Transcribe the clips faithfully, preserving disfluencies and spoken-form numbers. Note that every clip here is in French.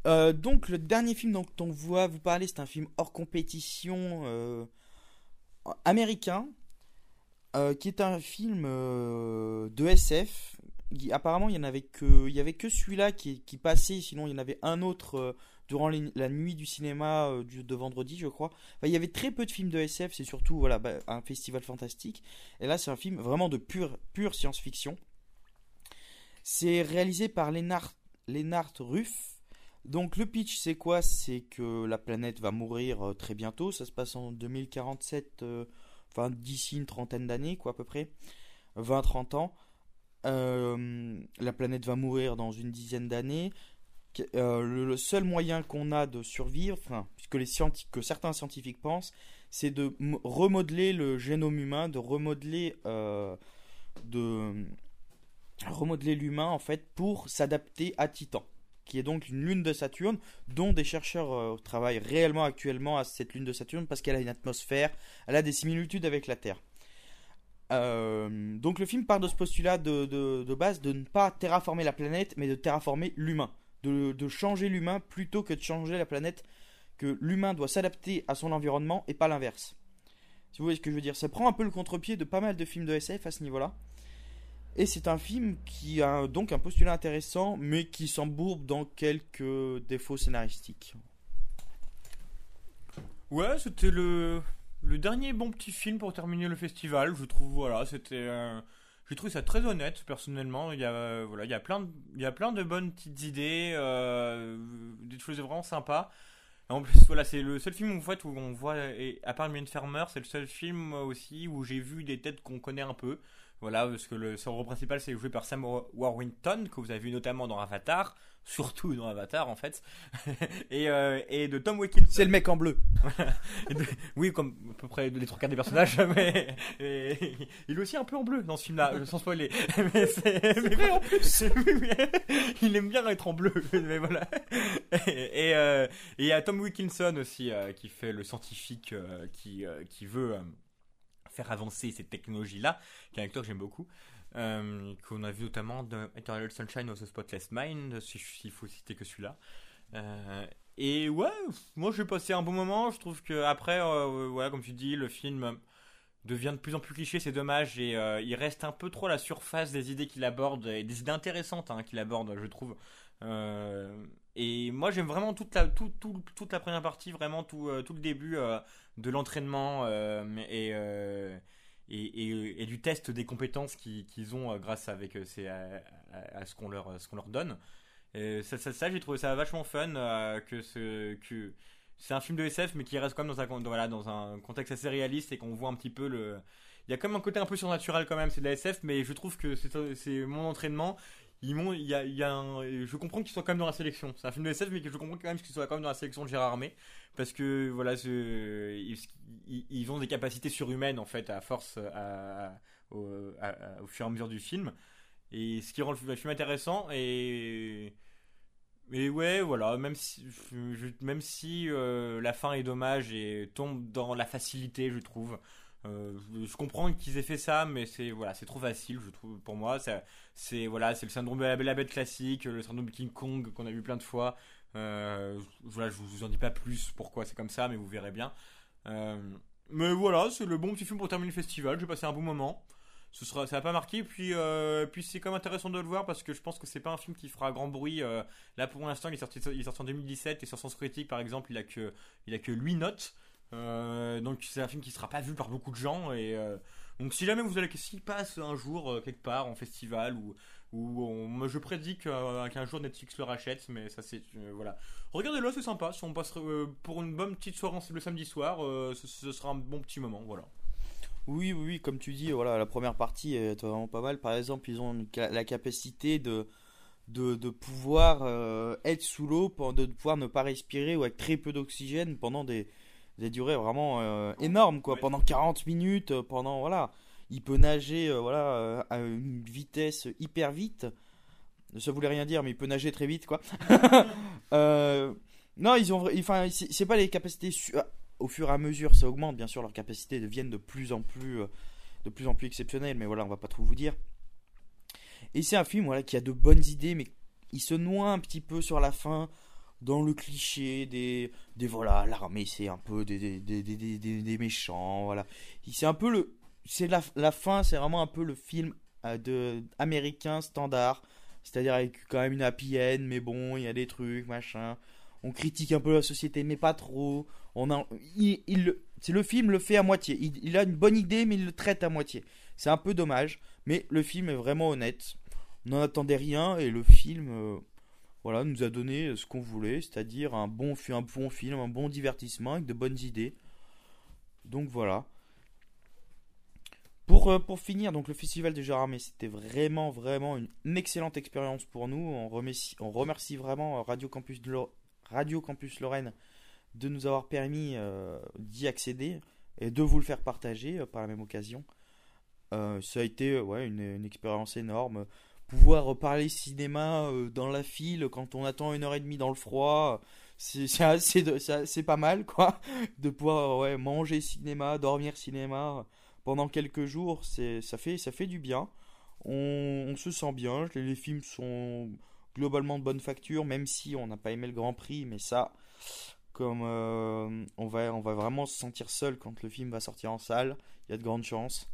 Euh, donc le dernier film dont on voit vous parler, c'est un film hors compétition euh, américain, euh, qui est un film euh, de S F. Il- apparemment, il y en avait que, il y avait que celui-là qui, qui passait. Sinon, il y en avait un autre euh, durant les- la nuit du cinéma euh, du- de vendredi, je crois. Enfin, il y avait très peu de films de S F. C'est surtout voilà, bah, un festival fantastique. Et là, c'est un film vraiment de pure, pure science-fiction. C'est réalisé par Lennart, Lennart Ruff. Donc le pitch c'est quoi? C'est que la planète va mourir euh, très bientôt. Ça se passe en deux mille quarante-sept, euh, enfin d'ici une trentaine d'années quoi à peu près, vingt trente ans. Euh, la planète va mourir dans une dizaine d'années. Euh, le, le seul moyen qu'on a de survivre, enfin, puisque les scientifiques, que certains scientifiques pensent, c'est de m- remodeler le génome humain, de remodeler, euh, de remodeler l'humain en fait pour s'adapter à Titan, qui est donc une lune de Saturne, dont des chercheurs euh, travaillent réellement actuellement à cette lune de Saturne parce qu'elle a une atmosphère, elle a des similitudes avec la Terre. Euh, donc le film part de ce postulat de, de- de base de ne pas terraformer la planète, mais de terraformer l'humain, de, de changer l'humain plutôt que de changer la planète, que l'humain doit s'adapter à son environnement et pas l'inverse. Si vous voyez ce que je veux dire, ça prend un peu le contre-pied de pas mal de films de S F à ce niveau-là. Et c'est un film qui a donc un postulat intéressant, mais qui s'embourbe dans quelques défauts scénaristiques. Ouais, c'était le, le dernier bon petit film pour terminer le festival. Je trouve, voilà, c'était. euh, j'ai trouvé ça très honnête, personnellement. Il y a, euh, voilà, il y a plein de, il y a plein de bonnes petites idées, euh, des choses vraiment sympas. Et en plus, voilà, c'est le seul film en fait, où on voit, et à part Mylène Farmer, c'est le seul film moi, aussi où j'ai vu des têtes qu'on connaît un peu. Voilà, parce que le rôle principal c'est joué par Sam Worthington, que vous avez vu notamment dans Avatar, surtout dans Avatar en fait, et, euh, et de Tom Wilkinson. C'est le mec en bleu. de- oui, comme à peu près les trois quarts des personnages, mais et- il est aussi un peu en bleu dans ce film-là, sans spoiler. Mais c'est mais vrai, en plus. oui, mais il aime bien être en bleu, mais voilà. Et et, euh, et il y a Tom Wilkinson aussi euh, qui fait le scientifique euh, qui euh, qui veut euh, faire avancer cette technologie-là, qui est un acteur que j'aime beaucoup. Euh, qu'on a vu notamment dans Eternal Sunshine of the Spotless Mind, si- s'il faut citer que celui-là. Euh, et ouais, moi j'ai passé un bon moment. Je trouve que après, euh, voilà, comme tu dis, le film devient de plus en plus cliché, c'est dommage, et euh, il reste un peu trop à la surface des idées qu'il aborde, et des idées intéressantes hein, qu'il aborde, je trouve. Euh, et moi j'aime vraiment toute la, tout, tout- toute la première partie, vraiment tout, euh, tout le début euh, de l'entraînement euh, et, euh, et, et- et du test des compétences qu'ils qu'ils ont euh, grâce avec, euh, c'est à, à- à ce qu'on leur, ce qu'on leur donne. Et ça, ça, ça, j'ai trouvé ça vachement fun euh, que, ce, que c'est un film de S F mais qui reste quand même dans un, con- voilà, dans un contexte assez réaliste, et qu'on voit un petit peu le... Il y a quand même un côté un peu surnaturel quand même, c'est de la S F, mais je trouve que c'est, c'est mon entraînement. Ils m'ont, il y a, il y a un- je comprends qu'ils soient quand même dans la sélection. C'est un film de S F, mais que je comprends quand même qu'ils soient quand même dans la sélection de Gérard Armé, parce que voilà, ce- ils, ils- ils ont des capacités surhumaines en fait à force à- au, à- à- au fur et à mesure du film, et ce qui rend le film intéressant. Et mais ouais, voilà, même si, je- même si euh, la fin est dommage et tombe dans la facilité, je trouve. Euh, je je comprends qu'ils aient fait ça, mais c'est voilà, c'est trop facile, je trouve. Pour moi, ça- c'est voilà, c'est le syndrome de la Belle la Bête classique, le syndrome de King Kong qu'on a vu plein de fois. Euh, voilà, je vous en dis pas plus pourquoi c'est comme ça, mais vous verrez bien. Euh, mais voilà, c'est le bon petit film pour terminer le festival. J'ai passé un bon moment. Ce sera, ça va pas marqué. Puis, euh, puis c'est quand même intéressant de le voir, parce que je pense que c'est pas un film qui fera grand bruit. Euh, là, pour l'instant, il est sorti, il est sorti en deux mille dix-sept, et sur Sens Critique, par exemple, il a que, il a que huit notes. Euh, donc c'est un film qui sera pas vu par beaucoup de gens. Et euh, donc si jamais vous allez, s'il passe un jour euh, quelque part en festival, ou ou on- moi, je prédis qu'un qu'un jour Netflix le rachète, mais ça c'est euh, voilà. Regardez-le, c'est sympa. Si on passe euh, pour une bonne petite soirée le samedi soir, euh, ce, ce sera un bon petit moment, voilà. Oui, oui, oui, comme tu dis, voilà, la première partie est vraiment pas mal. Par exemple, ils ont une ca- la capacité de, de, de pouvoir euh, être sous l'eau, pen- de pouvoir ne pas respirer ou avec très peu d'oxygène pendant des, des durées vraiment euh, énormes, quoi. Ouais. Pendant quarante minutes, euh, pendant, voilà. Il peut nager, euh, voilà, euh, à une vitesse hyper vite. Ça voulait rien dire, mais il peut nager très vite, quoi. Euh, non, ils ont, vra- enfin, c'est c'est pas les capacités su- au fur et à mesure, ça augmente, bien sûr, leurs capacités deviennent de plus en plus, euh, de plus en plus exceptionnelles, mais voilà, on va pas trop vous dire. Et c'est un film, voilà, qui a de bonnes idées, mais il se noie un petit peu sur la fin, dans le cliché des, des voilà, l'armée c'est un peu des, des, des, des, des, des méchants, voilà. C'est un peu le, c'est la, la fin, c'est vraiment un peu le film euh, de, américain standard, c'est-à-dire avec quand même une happy end, mais bon, il y a des trucs, machin. On critique un peu la société, mais pas trop. On a, il, il, c'est le film le fait à moitié. Il, il a une bonne idée, mais il le traite à moitié. C'est un peu dommage, mais le film est vraiment honnête. On n'en attendait rien et le film, euh, voilà, nous a donné ce qu'on voulait, c'est-à-dire un bon, un bon film, un bon divertissement avec de bonnes idées. Donc voilà. Pour, euh, pour finir, donc le festival de Gérardmer, c'était vraiment, vraiment une, une excellente expérience pour nous. On remercie, on remercie vraiment Radio Campus, de Lo- Radio Campus Lorraine de nous avoir permis euh, d'y accéder et de vous le faire partager euh, par la même occasion. Euh, ça a été ouais, une, une expérience énorme. Pouvoir parler cinéma euh, dans la file quand on attend une heure et demie dans le froid, c'est, c'est, assez de- c'est, assez pas mal quoi. De pouvoir ouais, manger cinéma, dormir cinéma pendant quelques jours, c'est, ça, fait, ça fait du bien. On, on se sent bien, les, les films sont globalement de bonne facture, même si on n'a pas aimé le Grand Prix, mais ça, comme euh, on, va, on va vraiment se sentir seul quand le film va sortir en salle, il y a de grandes chances.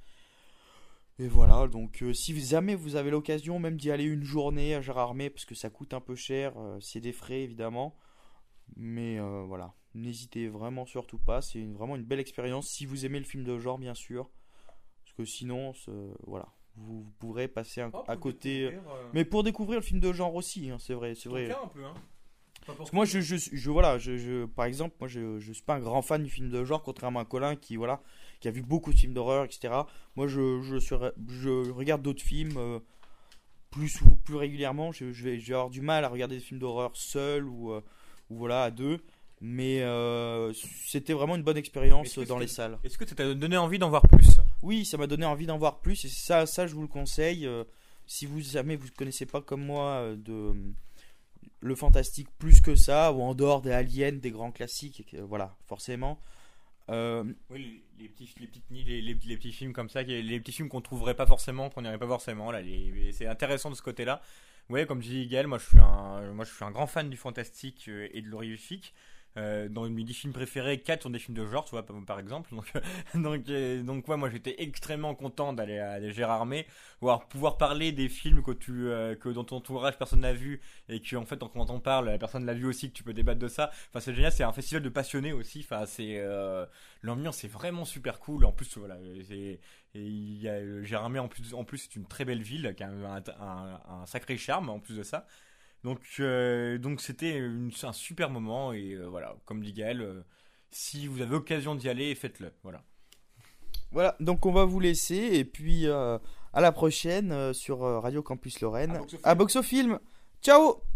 Et voilà, donc euh, si jamais vous avez l'occasion même d'y aller une journée à Gérardmer, parce que ça coûte un peu cher, euh, c'est des frais évidemment, mais euh, voilà, n'hésitez vraiment surtout pas, c'est une- vraiment une belle expérience si vous aimez le film de genre bien sûr, parce que sinon, c'est- voilà, vous, vous pourrez passer un- Oh, à pour côté, découvrir, euh, mais pour découvrir le film de genre aussi, hein, c'est vrai, c'est ton vrai. cas un peu, hein. Pas pour Parce que moi, tout. je, je, je- voilà, je, je- par exemple, moi, je, je suis pas un grand fan du film de genre, contrairement à Colin qui, voilà, qui a vu beaucoup de films d'horreur, et cetera. Moi, je, je, suis- je regarde d'autres films euh, plus ou plus régulièrement. Je, je vais, je vais avoir du mal à regarder des films d'horreur seul ou, euh, ou voilà, à deux. Mais euh, c'était vraiment une bonne expérience Est-ce que dans les c'est- salles. Est-ce que ça t'a donné envie d'en voir plus? Oui, ça m'a donné envie d'en voir plus et ça, ça je vous le conseille. euh, si vous jamais vous ne connaissez pas comme moi euh, de le fantastique plus que ça ou en dehors des aliens, des grands classiques, euh, voilà, forcément. Euh, Oui, les, les petits, les, petites, les, les, les petits films comme ça, qui- les petits films qu'on trouverait pas forcément, qu'on n'irait pas forcément. Là, les- c'est intéressant de ce côté-là. Ouais, comme dit Gaël, moi je suis un, moi je suis un grand fan du fantastique euh, et de l'horrifique. Euh, dans mes dix films préférés, quatre sont des films de genre, tu vois, par par exemple. Donc, donc, euh, donc ouais, moi j'étais extrêmement content d'aller à Gérardmer, voir pouvoir parler des films que tu, euh, que dans ton entourage personne n'a vu et que en fait quand on parle, la personne l'a vu aussi, que tu peux débattre de ça. Enfin, c'est génial, c'est un festival de passionnés aussi. Enfin, c'est euh, l'ambiance est vraiment super cool. En plus, voilà, c'est et il y a euh, Gérardmer en plus, en plus c'est une très belle ville qui a un, un, un sacré charme en plus de ça. Donc, euh, donc c'était une- un super moment et euh, voilà, comme dit Gaël, euh, si vous avez l'occasion d'y aller, faites-le. Voilà. voilà, donc on va vous laisser et puis euh, à la prochaine euh, sur euh, Radio Campus Lorraine À Boxofilm. à Boxofilm. Ciao.